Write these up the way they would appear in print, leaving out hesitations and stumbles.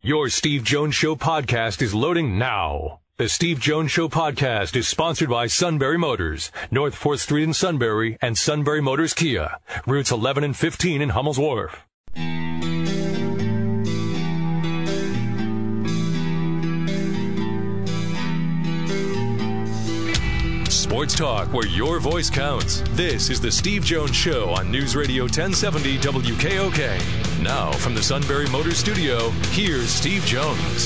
Your Steve Jones Show podcast is loading now. The Steve Jones Show podcast is sponsored by Sunbury Motors, North 4th Street in Sunbury, and Sunbury Motors Kia, routes 11 and 15 in Hummel's Wharf. Sports talk where your voice counts. This is the Steve Jones Show on News Radio 1070 WKOK. Now from the Sunbury Motors Studio, here's Steve Jones.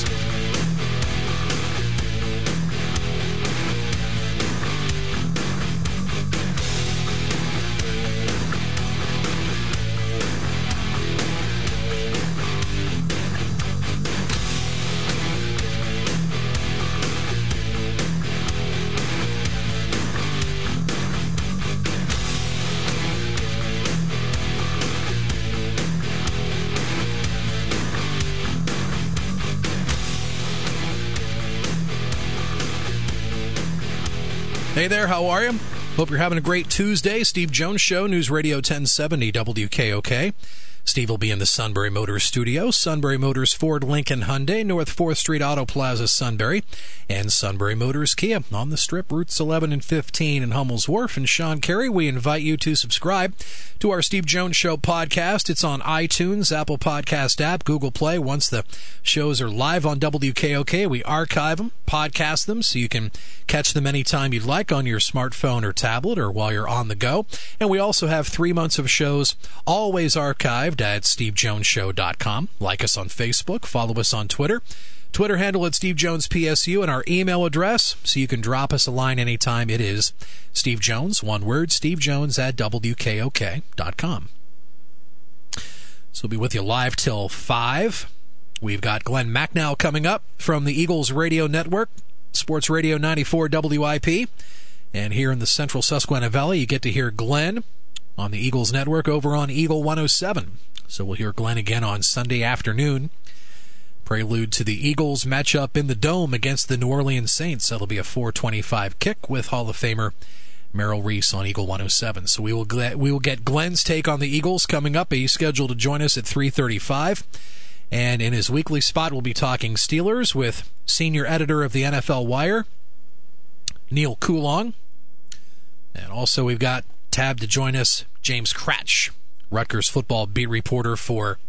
Hey there, how are you? Hope you're having a great Tuesday. Steve Jones Show, News Radio 1070 WKOK. Steve will be in the Sunbury Motors studio. Sunbury Motors, Ford, Lincoln, Hyundai, North 4th Street Auto Plaza, Sunbury, and Sunbury Motors Kia on the Strip, routes 11 and 15 in Hummel's Wharf. And Sean Carey, we invite you to subscribe to our Steve Jones Show podcast. It's on iTunes, Apple Podcast app, Google Play. Once the shows are live on WKOK, we archive them, podcast them, so you can catch them anytime you'd like on your smartphone or tablet or while you're on the go. And we also have 3 months of shows always archived at stevejonesshow.com. Like us on Facebook, follow us on Twitter handle at SteveJonesPSU, and our email address, so you can drop us a line anytime. It is Steve Jones, one word, stevejones at WKOK.com. So we'll be with you live till 5. We've got Glenn Macnow coming up from the Eagles Radio Network, Sports Radio 94 WIP. And here in the central Susquehanna Valley, you get to hear Glenn on the Eagles Network over on Eagle 107. So we'll hear Glenn again on Sunday afternoon. Prelude to the Eagles matchup in the Dome against the New Orleans Saints. That'll be a 4:25 kick with Hall of Famer Merrill Reese on Eagle 107. So we will get Glenn's take on the Eagles coming up. He's scheduled to join us at 3:35. And in his weekly spot, we'll be talking Steelers with senior editor of the NFL Wire, Neil Coulong. And also we've got tabbed to join us James Kratch, Rutgers football beat reporter for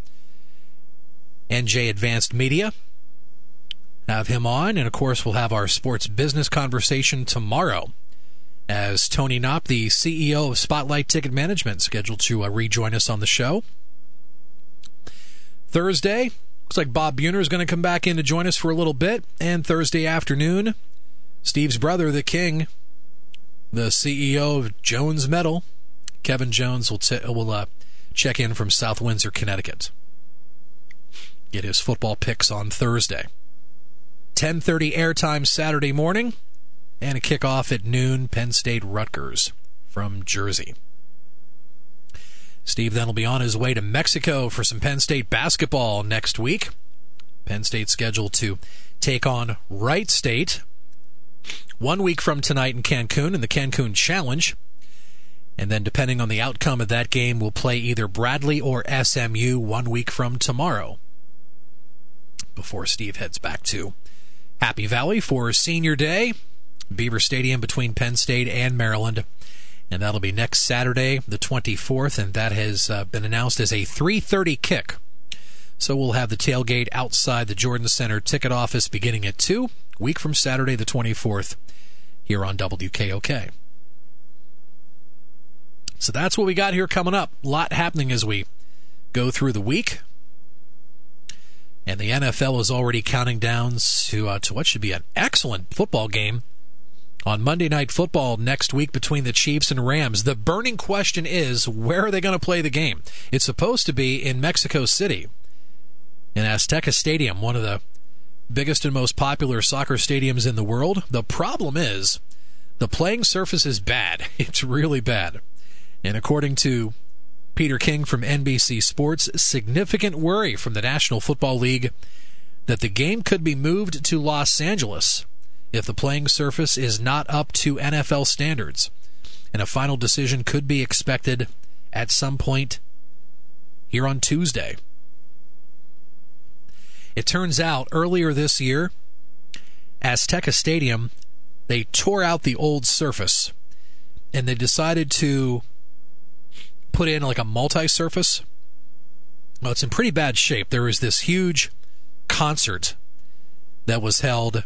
NJ Advanced Media. Have him on, and of course we'll have our sports business conversation tomorrow as Tony Knopp, the CEO of Spotlight Ticket Management, scheduled to rejoin us on the show. Thursday, looks like Bob Buhner is going to come back in to join us for a little bit, and Thursday afternoon, Steve's brother, the King, the CEO of Jones Metal, Kevin Jones, will check in from South Windsor, Connecticut. Get his football picks on Thursday. 10:30 airtime Saturday morning, and a kickoff at noon, Penn State Rutgers from Jersey. Steve then will be on his way to Mexico for some Penn State basketball next week. Penn State scheduled to take on Wright State 1 week from tonight in Cancun in the Cancun Challenge. And then depending on the outcome of that game, we'll play either Bradley or SMU 1 week from tomorrow, before Steve heads back to Happy Valley for Senior Day, Beaver Stadium between Penn State and Maryland. And that'll be next Saturday, the 24th, and that has been announced as a 3:30 kick. So we'll have the tailgate outside the Jordan Center ticket office beginning at 2, week from Saturday the 24th, here on WKOK. So that's what we got here coming up. A lot happening as we go through the week. And the NFL is already counting down to what should be an excellent football game on Monday Night Football next week between the Chiefs and Rams. The burning question is, where are they going to play the game? It's supposed to be in Mexico City, in Azteca Stadium, one of the biggest and most popular soccer stadiums in the world. The problem is, the playing surface is bad. It's really bad. And according to Peter King from NBC Sports, significant worry from the National Football League that the game could be moved to Los Angeles if the playing surface is not up to NFL standards. And a final decision could be expected at some point here on Tuesday. It turns out earlier this year, Azteca Stadium, they tore out the old surface, and they decided to put in like a multi-surface. Well, it's in pretty bad shape. There was this huge concert that was held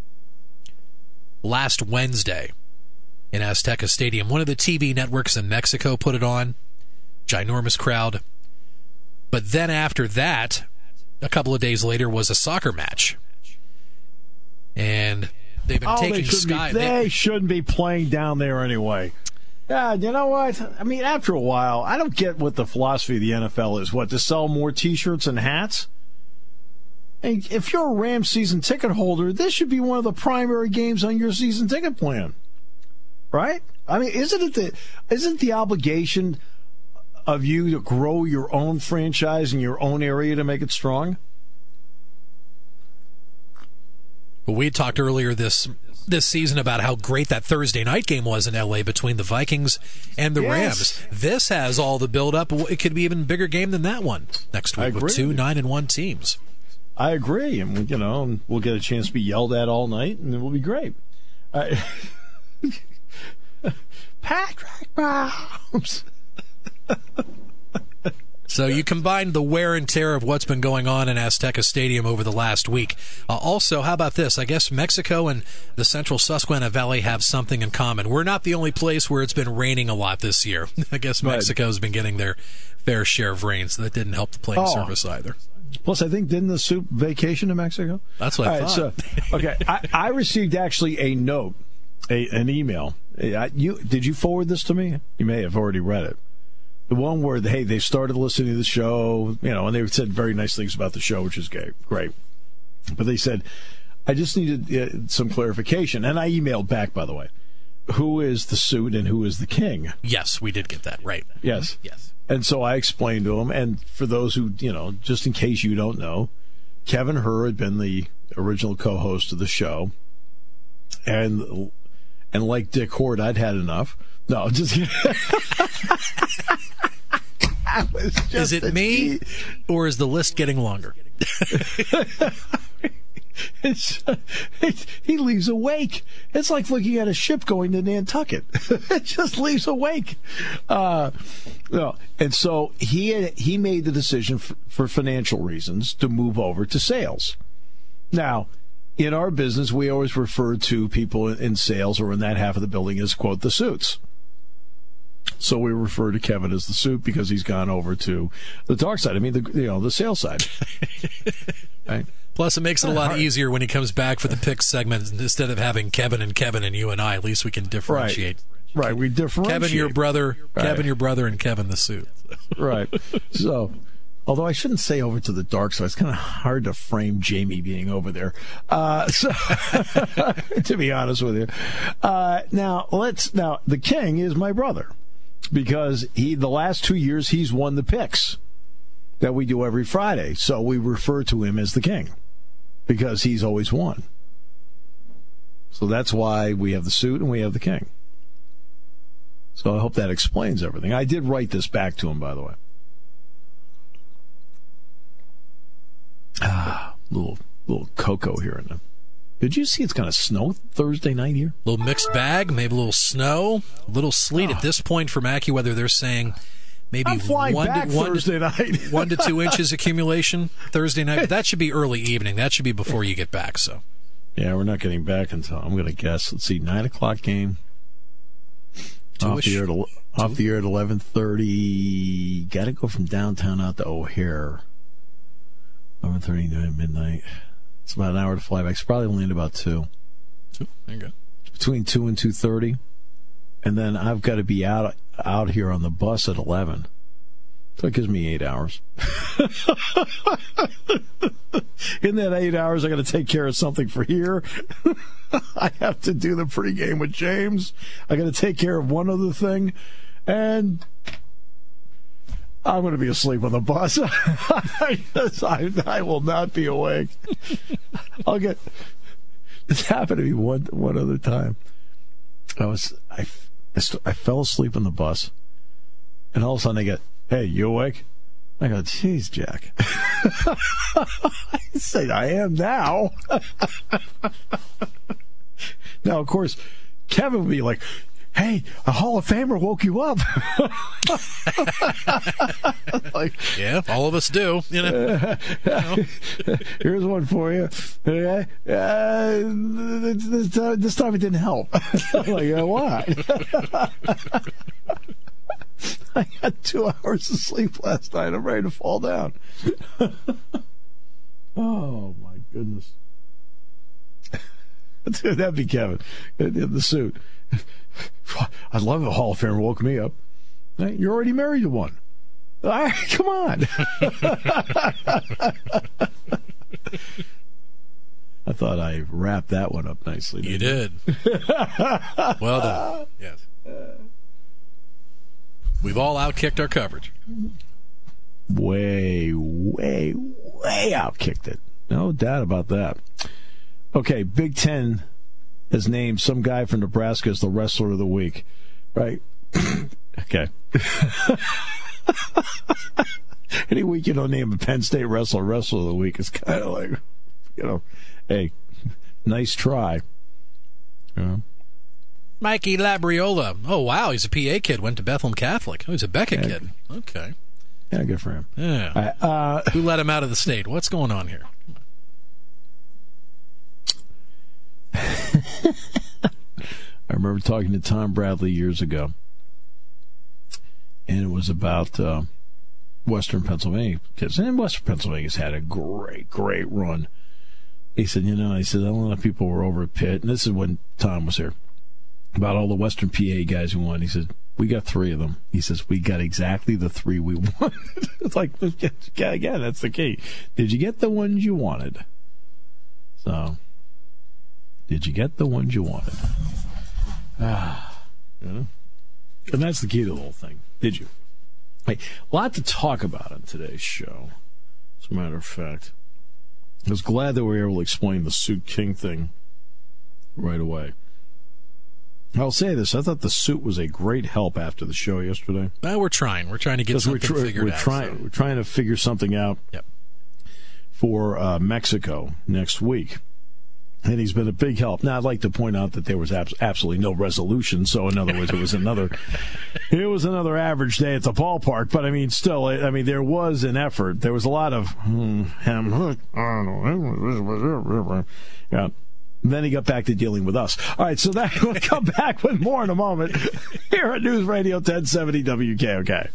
last Wednesday in Azteca Stadium. One of the TV networks in Mexico put it on. Ginormous crowd. But then after that, a couple of days later, was a soccer match. And they've been taking Sky. They shouldn't be playing down there anyway. Yeah, you know what? I mean, after a while, I don't get what the philosophy of the NFL is. What, to sell more T-shirts and hats? And if you're a Rams season ticket holder, this should be one of the primary games on your season ticket plan, right? I mean, isn't the obligation of you to grow your own franchise in your own area to make it strong? Well, we talked earlier this season about how great that Thursday night game was in L.A. between the Vikings and the Rams. This has all the build-up. It could be even a bigger game than that one next week with two 9-1 teams. I agree, and we'll get a chance to be yelled at all night, and it will be great. Patrick Mahomes. So you combine the wear and tear of what's been going on in Azteca Stadium over the last week. Also, how about this? I guess Mexico and the central Susquehanna Valley have something in common. We're not the only place where it's been raining a lot this year. I guess Mexico's been getting their fair share of rain, so that didn't help the playing service either. Plus, I think, didn't the Soup vacation to Mexico? That's what I thought. So, okay, I received actually a note, an email. Did you forward this to me? You may have already read it. The one where, hey, they started listening to the show, and they said very nice things about the show, which is great. But they said, I just needed some clarification. And I emailed back, by the way. Who is the suit and who is the king? Yes, we did get that, right. Yes. Yes. And so I explained to him, and for those who, just in case you don't know, Kevin Herr had been the original co-host of the show. And like Dick Hort, I'd had enough. No, just is it me, or is the list getting longer? He leaves a wake. It's like looking at a ship going to Nantucket. It just leaves a wake. No. And so he made the decision for financial reasons to move over to sales. Now, in our business, we always refer to people in sales or in that half of the building as, quote, the suits. So we refer to Kevin as the suit because he's gone over to the dark side. I mean, the sales side. Right? Plus, it makes it a lot easier when he comes back for the pick segment. Instead of having Kevin and you and I, at least we can differentiate. Right, we differentiate. Kevin, your brother, right. Kevin, your brother, and Kevin, the suit. Right. So, although I shouldn't say over to the dark side, it's kind of hard to frame Jamie being over there. To be honest with you. Now, the king is my brother because the last 2 years he's won the picks that we do every Friday. So we refer to him as the king because he's always won. So that's why we have the suit and we have the king. So I hope that explains everything. I did write this back to him, by the way. Little cocoa here and there. Did you see it's going to snow Thursday night here? A little mixed bag, maybe a little snow, a little sleet. At this point from AccuWeather, they're saying maybe 1 to 2 inches accumulation Thursday night. But that should be early evening. That should be before you get back. So, yeah, we're not getting back until, I'm going to guess, let's see, 9 o'clock game. Off the air at 11:30. Got to go from downtown out to O'Hare. 11:30 to midnight. It's about an hour to fly back. It's probably only in about 2. There you go. Between 2 and 2:30. And then I've got to be out here on the bus at 11. So it gives me 8 hours. In that 8 hours, I got to take care of something for here. I have to do the pregame with James. I got to take care of one other thing. And I'm going to be asleep on the bus. I will not be awake. This happened to me one other time. I fell asleep on the bus, and all of a sudden I get, hey, you awake? I go, geez, Jack. I said, I am now. Now, of course, Kevin would be like, hey, a Hall of Famer woke you up. Like, yeah, all of us do. You know. Here's one for you. Okay? This time it didn't help. Like, what? I had 2 hours of sleep last night. I'm ready to fall down. Oh, my goodness. Dude, that'd be Kevin in the suit. I'd love if a Hall of Famer woke me up. Hey, you're already married to one. All right, come on. I thought I wrapped that one up nicely. You did. Well done. Yes. We've all outkicked our coverage. Way outkicked it. No doubt about that. Okay, Big Ten has named some guy from Nebraska as the wrestler of the week. Right? Okay. Any week you don't name a Penn State wrestler of the week is kind of like, hey, nice try. Mikey Labriola. Oh, wow, he's a PA kid. Went to Bethlehem Catholic. Oh, he's a Becca kid. Okay. Yeah, good for him. Yeah. Who let him out of the state? What's going on here? I remember talking to Tom Bradley years ago, and it was about Western Pennsylvania kids. And Western Pennsylvania's had a great run. He said, a lot of people were over at Pitt, and this is when Tom was here, about all the Western PA guys who won. He said, we got 3 of them. He says, we got exactly the 3 we wanted. It's like, again, that's the key. Did you get the ones you wanted? So, did you get the ones you wanted? And that's the key to the whole thing. Did you? Hey, a lot to talk about on today's show, as a matter of fact. I was glad that we were able to explain the Suit King thing right away. I'll say this. I thought the suit was a great help after the show yesterday. We're trying. We're trying to get something figured out. We're trying to figure something out for Mexico next week. And he's been a big help. Now, I'd like to point out that there was absolutely no resolution. So, in other words, it was another average day at the ballpark. But, I mean, still, there was an effort. There was a lot of, yeah. Then he got back to dealing with us. All right, so that we'll come back with more in a moment here at News Radio 1070 WKOK.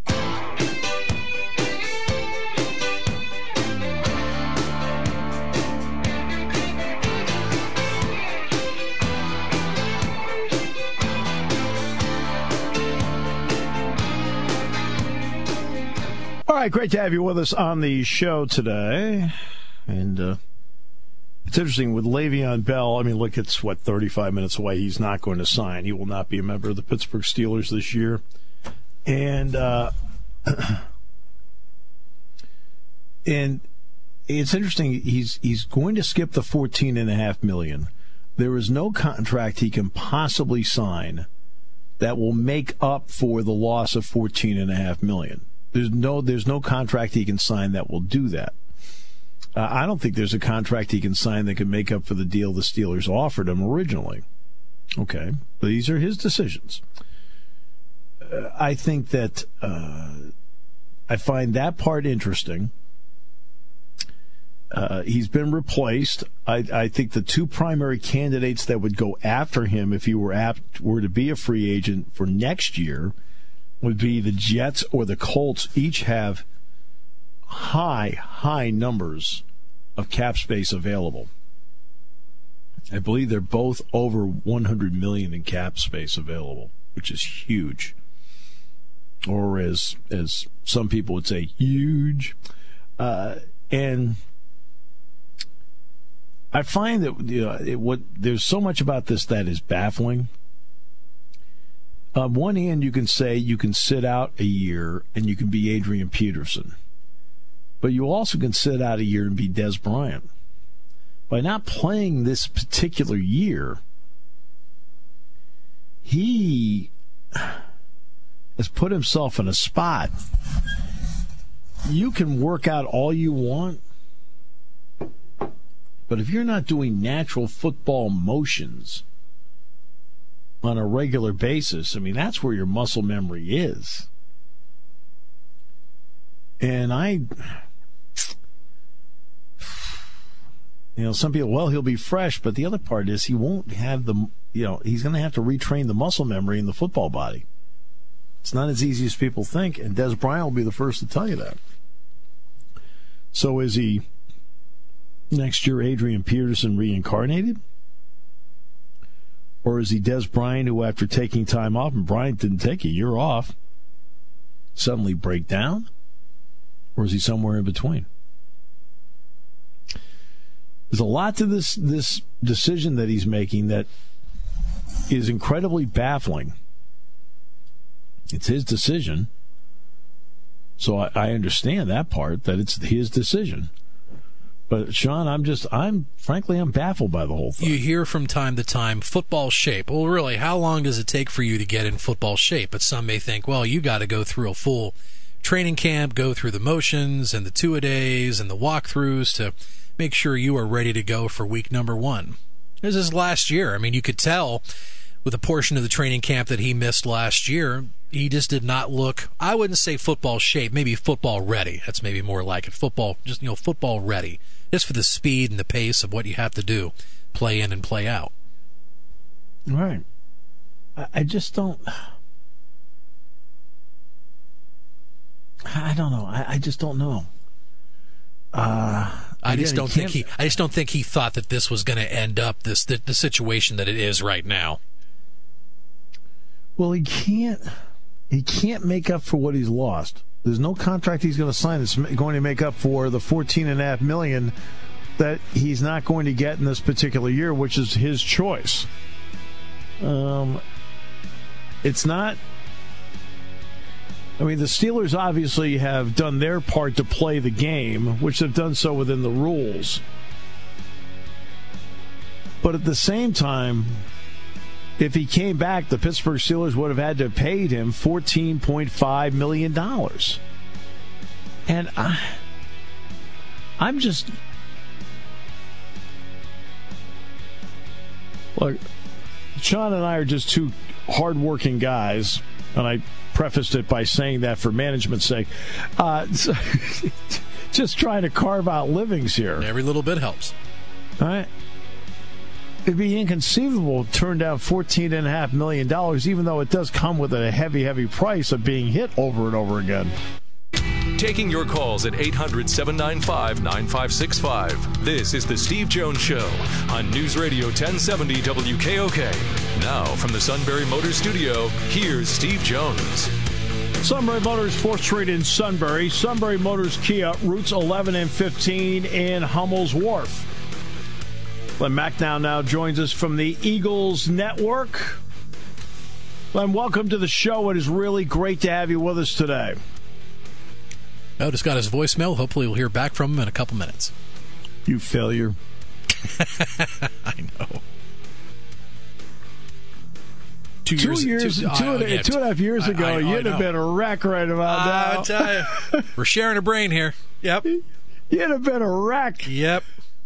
All right, great to have you with us on the show today. And it's interesting with Le'Veon Bell. I mean, look, it's 35 minutes away. He's not going to sign. He will not be a member of the Pittsburgh Steelers this year. And and it's interesting. He's going to skip the $14.5 million. There is no contract he can possibly sign that will make up for the loss of $14.5 million. There's no contract he can sign that will do that. I don't think there's a contract he can sign that can make up for the deal the Steelers offered him originally. Okay, but these are his decisions. I think that I find that part interesting. He's been replaced. I think the 2 primary candidates that would go after him if he were to be a free agent for next year would be the Jets or the Colts. Each have high numbers of cap space available. I believe they're both over $100 million in cap space available, which is huge. Or as some people would say, huge. And I find that there's so much about this that is baffling. On one hand, you can say you can sit out a year and you can be Adrian Peterson. But you also can sit out a year and be Des Bryant. By not playing this particular year, he has put himself in a spot you can work out all you want, but if you're not doing natural football motions on a regular basis, I mean, that's where your muscle memory is. And some people, well, he'll be fresh, but the other part is he won't have he's going to have to retrain the muscle memory in the football body. It's not as easy as people think, and Des Bryant will be the first to tell you that. So is he next year Adrian Peterson reincarnated? Or is he Des Bryant, who after taking time off, and Bryant didn't take a year off, suddenly break down? Or is he somewhere in between? There's a lot to this decision that he's making that is incredibly baffling. It's his decision. So I understand that part, that it's his decision. But, Sean, I'm frankly baffled by the whole thing. You hear from time to time, football shape. Well, really, how long does it take for you to get in football shape? But some may think, well, you got to go through a full training camp, go through the motions and the two-a-days and the walkthroughs to make sure you are ready to go for week number 1. This is last year. I mean, you could tell with a portion of the training camp that he missed last year, he just did not look, I wouldn't say football shape, maybe football ready. That's maybe more like it. Football ready. Just for the speed and the pace of what you have to do, play in and play out. Right. I just don't. I don't know. I just don't know. I just don't think he thought that this was going to end up the situation that it is right now. Well, he can't make up for what he's lost. There's no contract he's going to sign that's going to make up for the $14.5 million that he's not going to get in this particular year, which is his choice. It's not. I mean, the Steelers obviously have done their part to play the game, which they've done so within the rules. But at the same time, if he came back, the Pittsburgh Steelers would have had to have paid him $14.5 million. And I'm just... Look, Sean and I are just two hardworking guys, and I prefaced it by saying that for management's sake. Just trying to carve out livings here. Every little bit helps. All right. It'd be inconceivable to turn down $14.5 million, even though it does come with a heavy, heavy price of being hit over and over again. Taking your calls at 800-795-9565. This is the Steve Jones Show on News Radio 1070 WKOK. Now, from the Sunbury Motors Studio, here's Steve Jones. Sunbury Motors, 4th Street in Sunbury. Sunbury Motors Kia, routes 11 and 15 in Hummel's Wharf. Glenn Macnow now joins us from the Eagles Network. Glenn, welcome to the show. It is really great to have you with us today. I just got his voicemail. Hopefully we'll hear back from him in a couple minutes. You failure. I know. 2 and a half years ago, you'd have been a wreck right about now. I'll tell you. We're sharing a brain here. Yep. You'd have been a wreck. Yep.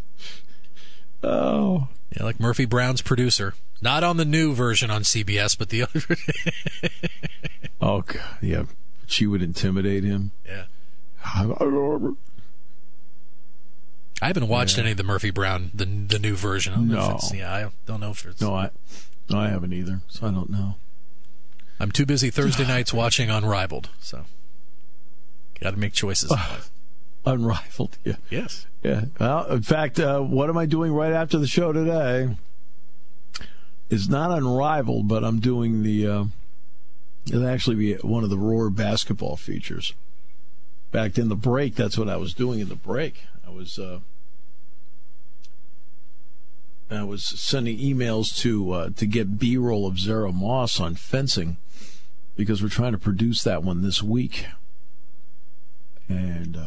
Oh. Yeah, like Murphy Brown's producer. Not on the new version on CBS, but the other. Oh, God. Yeah. She would intimidate him. Yeah. I haven't watched any of the Murphy Brown, the new version. I don't know if it's, I don't know if it's... No, I haven't either, so I don't know. I'm too busy Thursday nights watching Unrivaled, so got to make choices in life. Unrivaled, yeah. Yes. Yeah. Well, in fact, what am I doing right after the show today? It's not Unrivaled, but I'm doing it'll actually be one of the Roar basketball features. In fact, in the break, that's what I was doing in the break. I was sending emails to get B-roll of Zara Moss on fencing because we're trying to produce that one this week. And,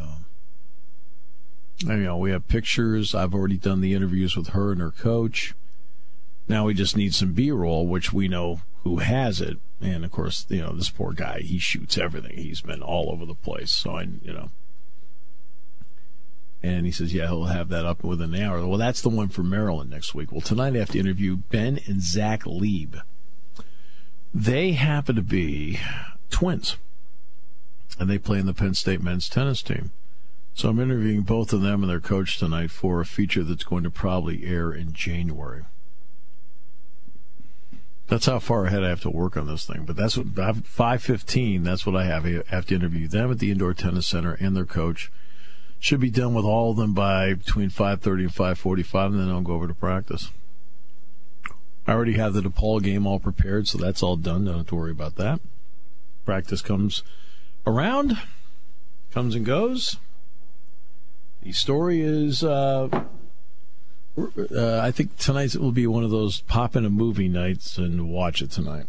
we have pictures. I've already done the interviews with her and her coach. Now we just need some B-roll, which we know who has it. And, of course, this poor guy, he shoots everything. He's been all over the place. So, And he says, yeah, he'll have that up within an hour. Well, that's the one for Maryland next week. Well, tonight I have to interview Ben and Zach Lieb. They happen to be twins, and they play in the Penn State men's tennis team. So I'm interviewing both of them and their coach tonight for a feature that's going to probably air in January. That's how far ahead I have to work on this thing. But that's what 5:15. That's what I have. I have to interview them at the Indoor Tennis Center and their coach. Should be done with all of them by between 5:30 and 5:45, and then I'll go over to practice. I already have the DePaul game all prepared, so that's all done. Don't have to worry about that. Practice comes around, comes and goes. The story is, I think tonight will be one of those pop in a movie nights and watch it tonight.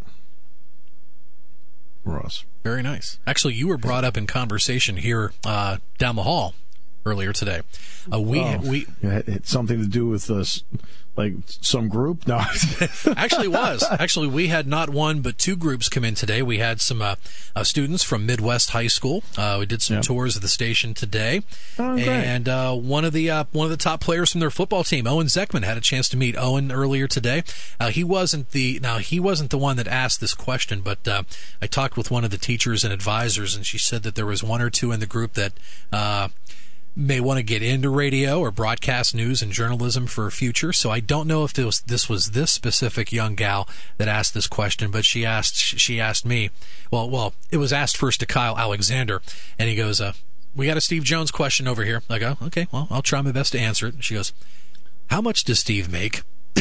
For us. Very nice. Actually, you were brought up in conversation here down the hall earlier today. We it's something to do with us, like some group. No, actually, it was. Actually, we had not one but two groups come in today. We had some students from Midwest High School. We did some tours of the station today, and one of the top players from their football team, Owen Zeckman, had a chance to meet Owen earlier today. He wasn't the one that asked this question, but I talked with one of the teachers and advisors, and she said that there was one or two in the group that may want to get into radio or broadcast news and journalism for a future. So I don't know if this was this specific young gal that asked this question, but she asked me. Well, it was asked first to Kyle Alexander, and he goes, "We got a Steve Jones question over here." I go, "Okay, well, I'll try my best to answer it." And she goes, "How much does Steve make?"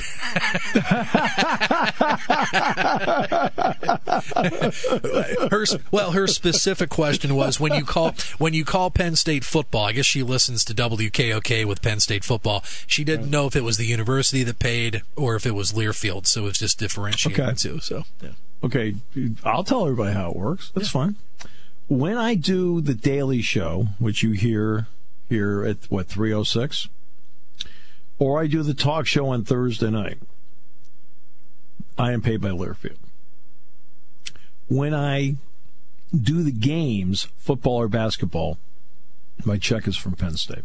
Her specific question was, when you call Penn State football, I guess she listens to WKOK with Penn State football. She didn't know if it was the university that paid or if it was Learfield, so it's just differentiating the two. So, yeah. Okay, I'll tell everybody how it works. That's fine. When I do the Daily Show, which you hear here at 3:06. Or I do the talk show on Thursday night, I am paid by Learfield. When I do the games, football or basketball, my check is from Penn State.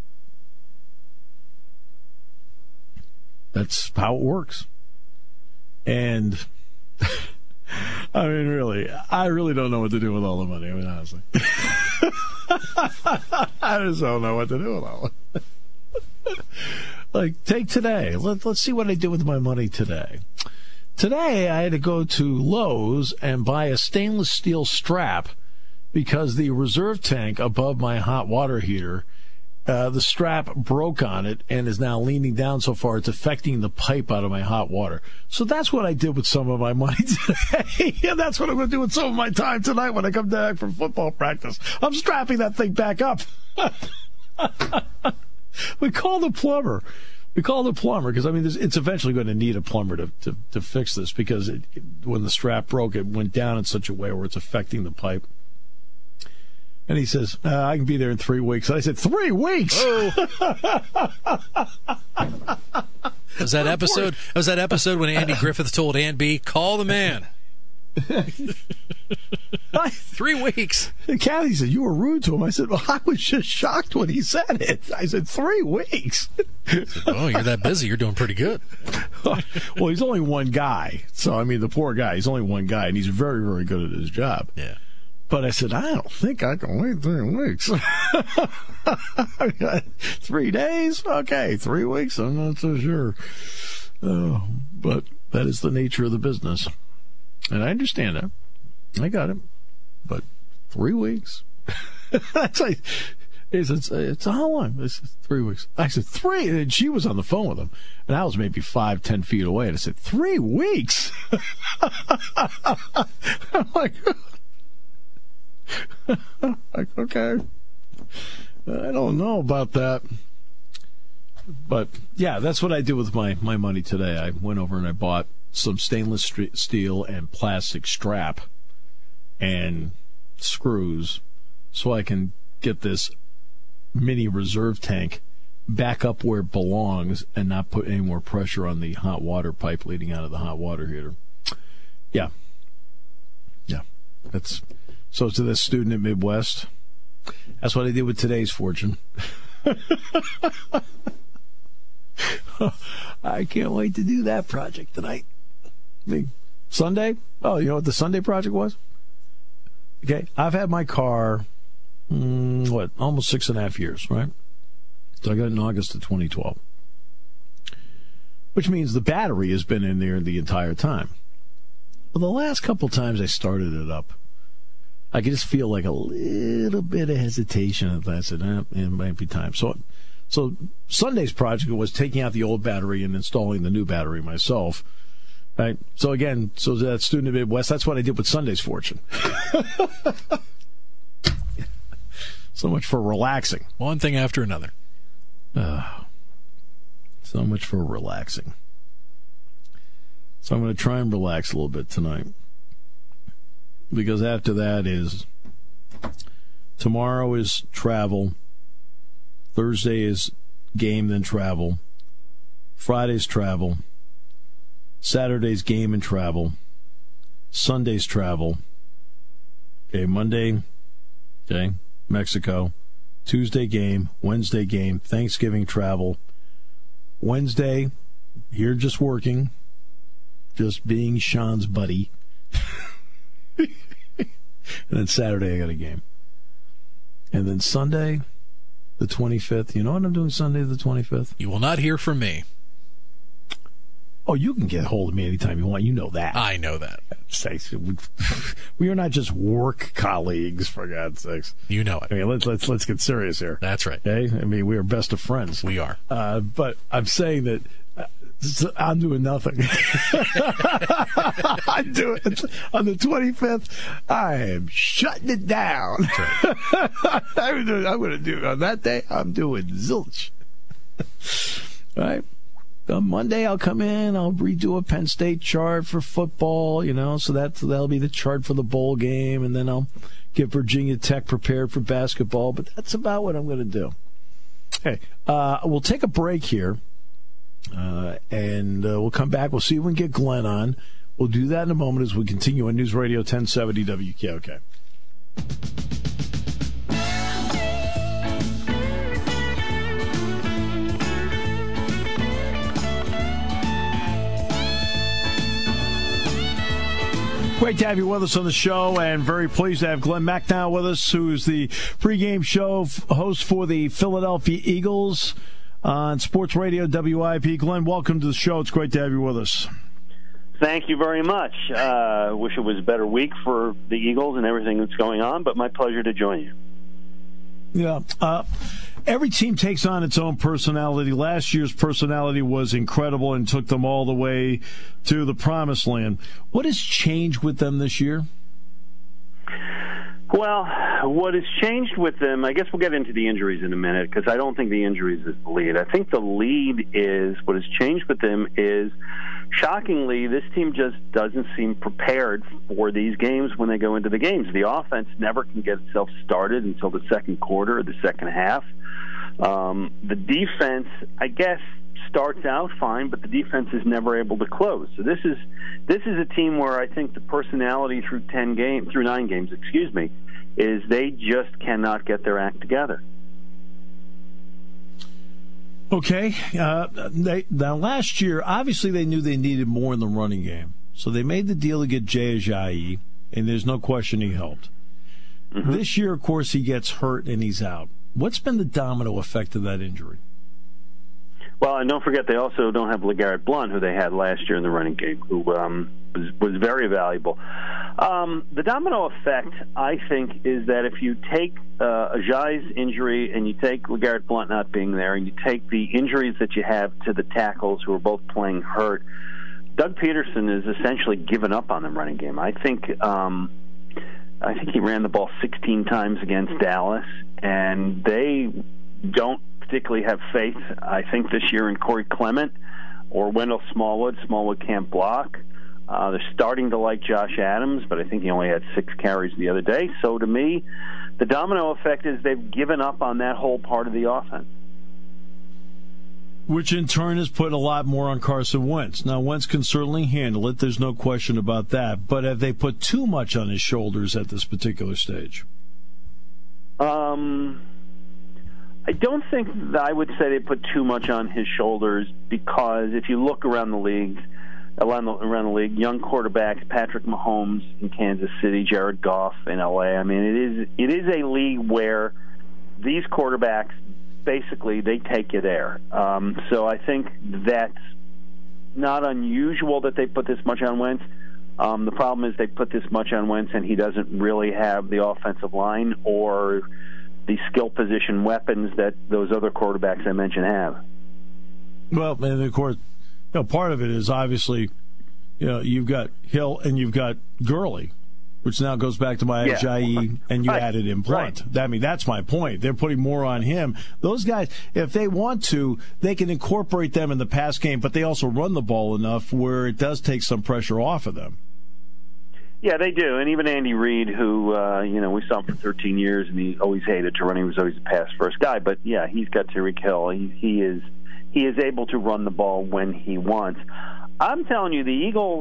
That's how it works. And I mean, really, I really don't know what to do with all the money. I mean, honestly. I just don't know what to do with all of it. Like, take today. Let's see what I do with my money today. Today, I had to go to Lowe's and buy a stainless steel strap because the reserve tank above my hot water heater, the strap broke on it and is now leaning down so far it's affecting the pipe out of my hot water. So that's what I did with some of my money today. And that's what I'm going to do with some of my time tonight when I come back from football practice. I'm strapping that thing back up. We call the plumber. Because, I mean, it's eventually going to need a plumber to fix this because when the strap broke, it went down in such a way where it's affecting the pipe. And he says, I can be there in 3 weeks. I said, 3 weeks? Oh. Was that episode when Andy Griffith told Ann B, call the man? 3 weeks. And Kathy said, you were rude to him. I said, well, I was just shocked when he said it. I said, 3 weeks. Said, oh, you're that busy. You're doing pretty good. Well, he's only one guy. So, I mean, the poor guy, he's only one guy, and he's very, very good at his job. Yeah. But I said, I don't think I can wait 3 weeks. 3 days? Okay, 3 weeks? I'm not so sure. But that is the nature of the business. And I understand that. I got it. But 3 weeks? That's like, it's how long? It's 3 weeks. I said, 3? And she was on the phone with him. And I was maybe 5-10 feet away. And I said, 3 weeks? I'm like, okay. I don't know about that. But, yeah, that's what I did with my money today. I went over and I bought some stainless steel and plastic strap and screws so I can get this mini reserve tank back up where it belongs and not put any more pressure on the hot water pipe leading out of the hot water heater. Yeah. So to this student at Midwest, that's what I did with today's fortune. I can't wait to do that project tonight. I mean, Sunday? Oh, you know what the Sunday project was? Okay, I've had my car, almost 6.5 years, right? So I got it in August of 2012. Which means the battery has been in there the entire time. Well, the last couple times I started it up, I could just feel like a little bit of hesitation. And I said, it might be time. So Sunday's project was taking out the old battery and installing the new battery myself. Right. So again, that student in Midwest, that's what I did with Sunday's fortune. So much for relaxing. One thing after another. So much for relaxing. So I'm going to try and relax a little bit tonight. Because after that is tomorrow is travel. Thursday is game, then travel. Friday's travel. Saturday's game and travel. Sunday's travel. Okay, Monday, okay, Mexico. Tuesday game, Wednesday game, Thanksgiving travel. Wednesday, here just working, just being Sean's buddy. And then Saturday I got a game. And then Sunday, the 25th. You know what I'm doing Sunday the 25th? You will not hear from me. Oh, you can get a hold of me anytime you want. You know that. I know that. We are not just work colleagues, for God's sakes. You know it. I mean, let's get serious here. That's right. Okay? I mean, we are best of friends. We are. But I'm saying that I'm doing nothing. I'm doing on the 25th. I am shutting it down. That's right. I'm going to do on that day. I'm doing zilch. All right. On Monday, I'll come in. I'll redo a Penn State chart for football. So that'll be the chart for the bowl game, and then I'll get Virginia Tech prepared for basketball. But that's about what I'm going to do. Hey, we'll take a break here. And we'll come back. We'll see if we can get Glenn on. We'll do that in a moment as we continue on News Radio 1070 WKOK. Great to have you with us on the show, and very pleased to have Glenn McDowell with us, who is the pregame show host for the Philadelphia Eagles on Sports Radio WIP. Glenn, welcome to the show. It's great to have you with us. Thank you very much. I wish it was a better week for the Eagles and everything that's going on, but my pleasure to join you. Yeah. Every team takes on its own personality. Last year's personality was incredible and took them all the way to the promised land. What has changed with them this year? Well, what has changed with them, I guess we'll get into the injuries in a minute, because I don't think the injuries is the lead. I think the lead is, what has changed with them is, shockingly, this team just doesn't seem prepared for these games when they go into the games. The offense never can get itself started until the second quarter or the second half. The defense, I guess, starts out fine, but the defense is never able to close. So this is a team where I think the personality through 9 games, is they just cannot get their act together. Okay. Now, last year, obviously they knew they needed more in the running game. So they made the deal to get Jay Ajayi, and there's no question he helped. Mm-hmm. This year, of course, he gets hurt and he's out. What's been the domino effect of that injury? Well, and don't forget, they also don't have LeGarrette Blount, who they had last year in the running game, who was very valuable. The domino effect, I think, is that if you take Ajayi's injury and you take LeGarrette Blount not being there, and you take the injuries that you have to the tackles who are both playing hurt, Doug Peterson is essentially given up on the running game. I think he ran the ball 16 times against Dallas, and they don't particularly have faith, I think, this year in Corey Clement or Wendell Smallwood. Smallwood can't block. They're starting to like Josh Adams, but I think he only had 6 carries the other day. So to me, the domino effect is they've given up on that whole part of the offense. Which in turn has put a lot more on Carson Wentz. Now, Wentz can certainly handle it. There's no question about that. But have they put too much on his shoulders at this particular stage? I don't think that I would say they put too much on his shoulders, because if you look around the league, young quarterbacks, Patrick Mahomes in Kansas City, Jared Goff in LA. I mean, it is a league where these quarterbacks basically they take you there. So I think that's not unusual that they put this much on Wentz. The problem is they put this much on Wentz and he doesn't really have the offensive line or the skill position weapons that those other quarterbacks I mentioned have. Well, and of course, part of it is obviously, you've got Hill and you've got Gurley, which now goes back to my Ajayi, and you added in Blunt. Right. I mean, that's my point. They're putting more on him. Those guys, if they want to, they can incorporate them in the pass game, but they also run the ball enough where it does take some pressure off of them. Yeah, they do. And even Andy Reid, who, we saw him for 13 years, and he always hated to run. He was always a pass-first guy. But, yeah, he's got Tyreek Hill. He is able to run the ball when he wants. I'm telling you, the Eagles,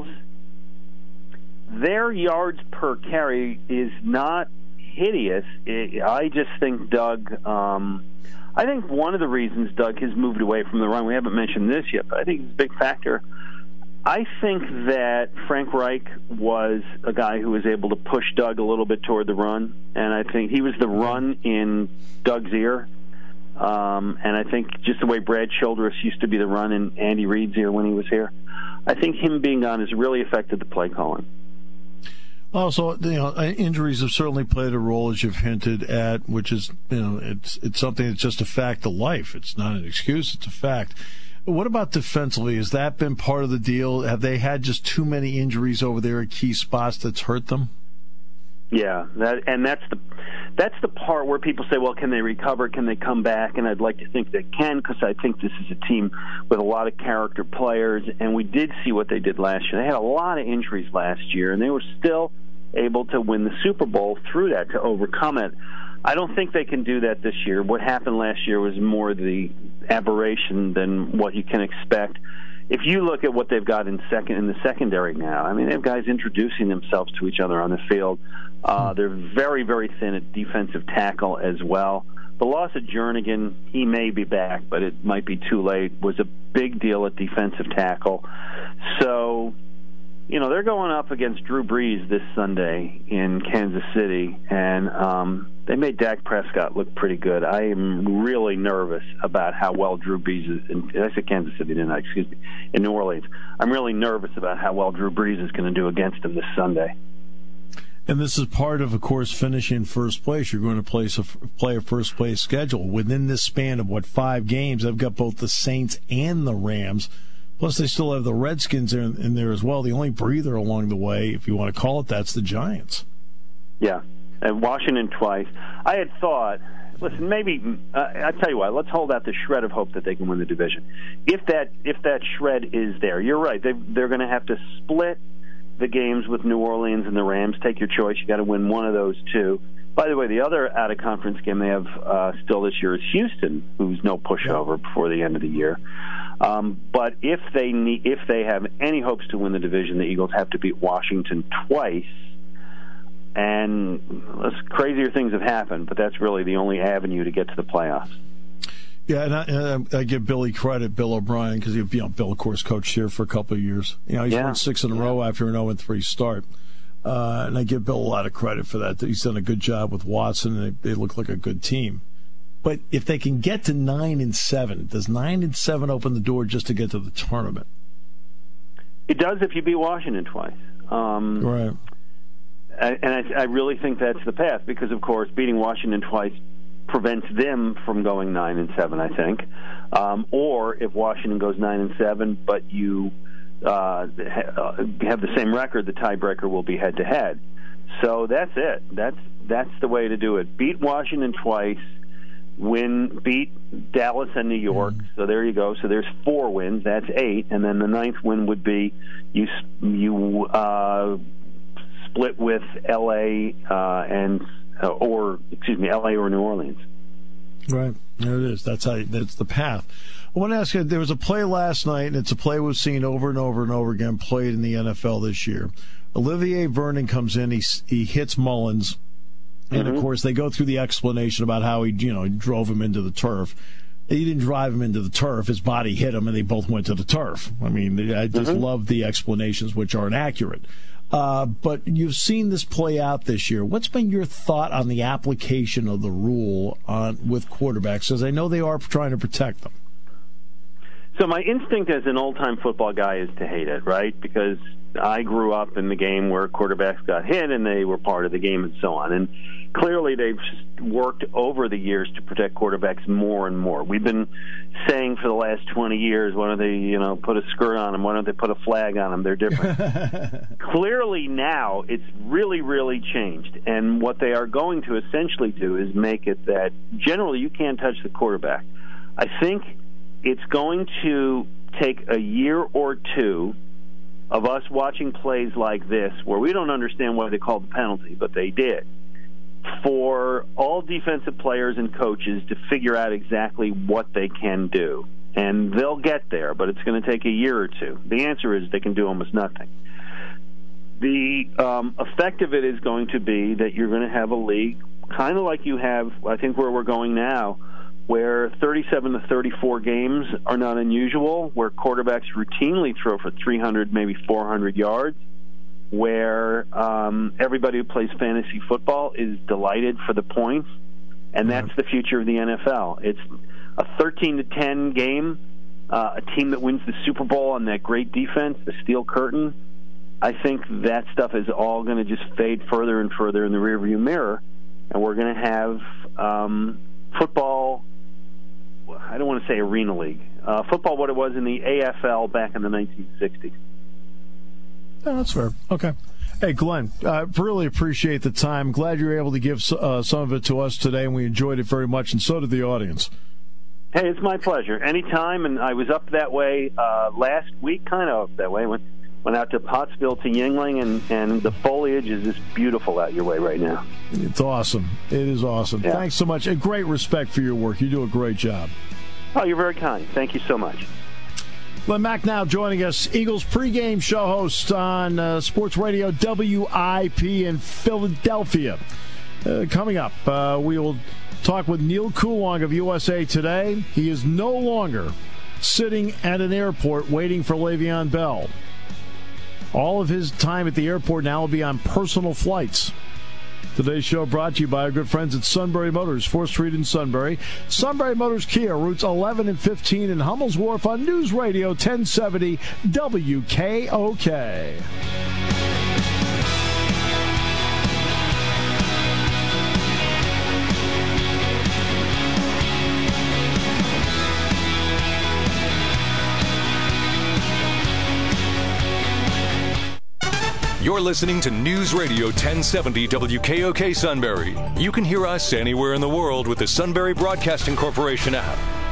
their yards per carry is not hideous. I just think Doug, I think one of the reasons Doug has moved away from the run, we haven't mentioned this yet, but I think it's a big factor. I think that Frank Reich was a guy who was able to push Doug a little bit toward the run, and I think he was the run in Doug's ear. And I think just the way Brad Childress used to be the run in Andy Reid's ear when he was here, I think him being gone has really affected the play calling. Also, injuries have certainly played a role, as you've hinted at, which is, it's something that's just a fact of life. It's not an excuse; it's a fact. What about defensively? Has that been part of the deal? Have they had just too many injuries over there at key spots that's hurt them? Yeah, that's the part where people say, well, can they recover? Can they come back? And I'd like to think they can, because I think this is a team with a lot of character players, and we did see what they did last year. They had a lot of injuries last year, and they were still able to win the Super Bowl through that, to overcome it. I don't think they can do that this year. What happened last year was more the aberration than what you can expect. If you look at what they've got in the secondary now, I mean, they have guys introducing themselves to each other on the field. They're very, very thin at defensive tackle as well. The loss of Jernigan, he may be back, but it might be too late, was a big deal at defensive tackle. So, they're going up against Drew Brees this Sunday in Kansas City, and they made Dak Prescott look pretty good. I am really nervous about how well Drew Brees is. I said Kansas City, didn't I? Excuse me. In New Orleans. I'm really nervous about how well Drew Brees is going to do against him this Sunday. And this is part of course, finishing first place. You're going to play a first-place schedule. Within this span of, 5 games, I've got both the Saints and the Rams. Plus, they still have the Redskins in there as well. The only breather along the way, if you want to call it, that's the Giants. Yeah, and Washington twice. I had thought, listen, maybe I tell you what, let's hold out the shred of hope that they can win the division. If that shred is there, you're right. They're going to have to split the games with New Orleans and the Rams. Take your choice. You got to win one of those two. By the way, the other out-of-conference game they have still this year is Houston, who's no pushover before the end of the year. But if they have any hopes to win the division, the Eagles have to beat Washington twice. And crazier things have happened, but that's really the only avenue to get to the playoffs. Yeah, and I give Billy credit, Bill O'Brien, because Bill, of course, coached here for a couple of years. He's won 6 in a row after an 0-3 start. And I give Bill a lot of credit for that. He's done a good job with Watson, and they look like a good team. But if they can get to 9-7, does 9-7 open the door just to get to the tournament? It does if you beat Washington twice. Right. And I really think that's the path, because, of course, beating Washington twice prevents them from going 9-7, I think. Or if Washington goes 9-7, but you have the same record, the tiebreaker will be head-to-head. So that's it. That's the way to do it. Beat Washington twice, beat Dallas and New York. So there you go. So there's 4 wins. That's 8. And then the 9th win would be you split with L.A. L.A. or New Orleans. Right. There it is. That's the path. I want to ask you, there was a play last night, and it's a play we've seen over and over and over again played in the NFL this year. Olivier Vernon comes in, he hits Mullins, And, of course, they go through the explanation about how he drove him into the turf. He didn't drive him into the turf. His body hit him, and they both went to the turf. I mean, I just love the explanations, which aren't accurate. But you've seen this play out this year. What's been your thought on the application of the rule with quarterbacks? Because I know they are trying to protect them. So my instinct as an old-time football guy is to hate it, right? Because I grew up in the game where quarterbacks got hit and they were part of the game and so on. And clearly they've worked over the years to protect quarterbacks more and more. We've been saying for the last 20 years, why don't they, put a skirt on them? Why don't they put a flag on them? They're different. Clearly now it's really, really changed. And what they are going to essentially do is make it that generally you can't touch the quarterback. I think it's going to take a year or two of us watching plays like this, where we don't understand why they called the penalty, but they did, for all defensive players and coaches to figure out exactly what they can do. And they'll get there, but it's going to take a year or two. The answer is they can do almost nothing. The effect of it is going to be that you're going to have a league, kind of like you have, I think, where we're going now, where 37 to 34 games are not unusual, where quarterbacks routinely throw for 300, maybe 400 yards, where everybody who plays fantasy football is delighted for the points, and that's the future of the NFL. It's a 13-10 game, a team that wins the Super Bowl on that great defense, the steel curtain. I think that stuff is all going to just fade further and further in the rearview mirror, and we're going to have football. I don't want to say Arena League. Football, what it was in the AFL back in the 1960s. Yeah, that's fair. Okay. Hey, Glenn, really appreciate the time. Glad you were able to give some of it to us today, and we enjoyed it very much, and so did the audience. Hey, it's my pleasure. Anytime, and I was up that way last week, kind of up that way. Went out to Pottsville to Yuengling, and the foliage is just beautiful out your way right now. It's awesome. It is awesome. Yeah. Thanks so much, and great respect for your work. You do a great job. Oh, you're very kind. Thank you so much. Glenn Macnow joining us, Eagles pregame show host on Sports Radio WIP in Philadelphia. Coming up, we will talk with Neil Coulong of USA Today. He is no longer sitting at an airport waiting for Le'Veon Bell. All of his time at the airport now will be on personal flights. Today's show brought to you by our good friends at Sunbury Motors, 4th Street in Sunbury. Sunbury Motors Kia, routes 11 and 15 in Hummel's Wharf on News Radio 1070 WKOK. You're listening to News Radio 1070 WKOK Sunbury. You can hear us anywhere in the world with the Sunbury Broadcasting Corporation app.